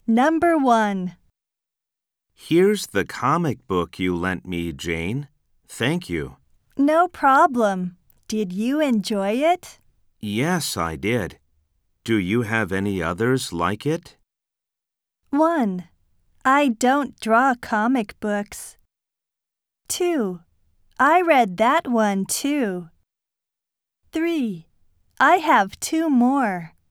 Number 1. Here's the comic book you lent me, Jane. Thank you. No problem. Did you enjoy it? Yes, I did. Do you have any others like it? 1. I don't draw comic books. 2. I read that one too. 3. I have 2 more.